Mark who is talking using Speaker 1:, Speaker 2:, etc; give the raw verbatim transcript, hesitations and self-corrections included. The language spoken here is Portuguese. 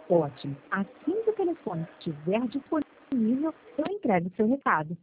Speaker 1: Ótimo. Assim que o telefone estiver disponível, eu entrego o seu recado.